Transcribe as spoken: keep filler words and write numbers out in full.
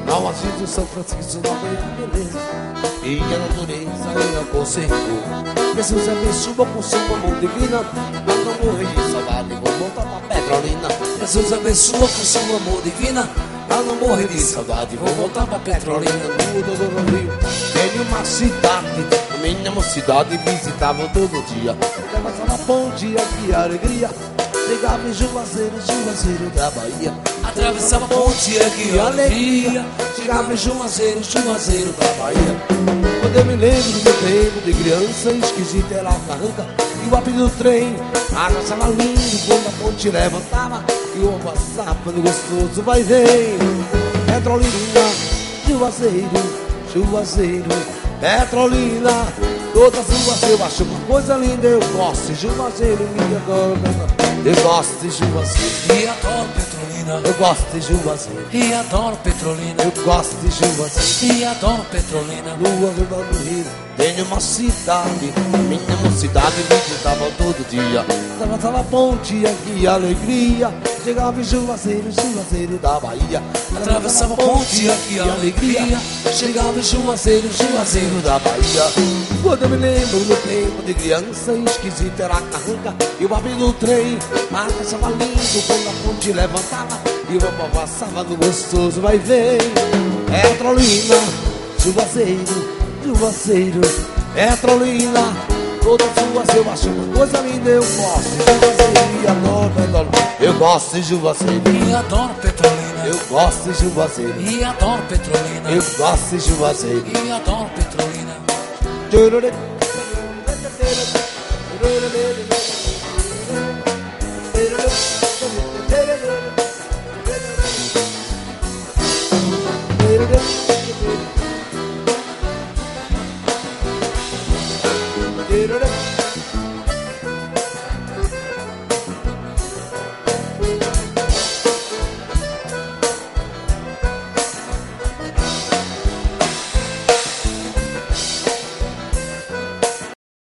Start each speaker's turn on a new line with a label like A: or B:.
A: Não assisto São Francisco, não veio a beleza e a natureza ainda conservou. Preciso saber chuva com chuva, mão divina, mas não morrer de saudade, vou voltar pra Petrolina. Preciso saber chuva com chuva, mão divina, mas não morrer de saudade, vou voltar pra Petrolina. No do Rio tem uma cidade, a minha mocidade visitava todo dia. Atravessava a ponte, aqui a alegria, chegava em Juazeiro, Juazeiro da Bahia. Atravessava a ponte, aqui a alegria, chegava em Juazeiro, Juazeiro da Bahia. Quando eu me lembro do meu tempo de criança, esquisito era a carranca e o apito do trem. A água estava lindo quando a ponte levantava e o passava no gostoso vai vem. Petrolina, Juazeiro, Juazeiro, Petrolina, todas ruas eu acho uma coisa linda. Eu gosto de Juazeiro, me adoro, eu gosto de Juazeiro
B: e adoro Petrolina.
A: Eu gosto de Juazeiro
B: e adoro Petrolina.
A: Eu gosto de Juazeiro
B: e adoro Petrolina.
A: Lua Verde do Rio tem uma cidade, minha mocidade visitava todo dia. Atravessava a ponte, aqui a alegria, chegava em Juazeiro, Juazeiro da Bahia.
B: Atravessava a ponte, aqui a alegria, chegava em Juazeiro, Juazeiro da Bahia.
A: Quando eu me lembro do tempo de criança, esquisito era a carranca e o papel do trem. Mas achava lindo quando a ponte levantava e o papai passava no gostoso vai ver. Petrolina, Juazeiro, Juazeiro, Petrolina, todas ruas eu acho uma coisa linda. Eu gosto de Juazeiro e adoro Petrolina. Eu gosto de Juazeiro
B: e adoro Petrolina.
A: Eu gosto de Juazeiro
B: e adoro Petrolina.
A: Eu gosto de Juazeiro
B: e adoro Petrolina.
A: Jururê, jururê, jururê, jururê.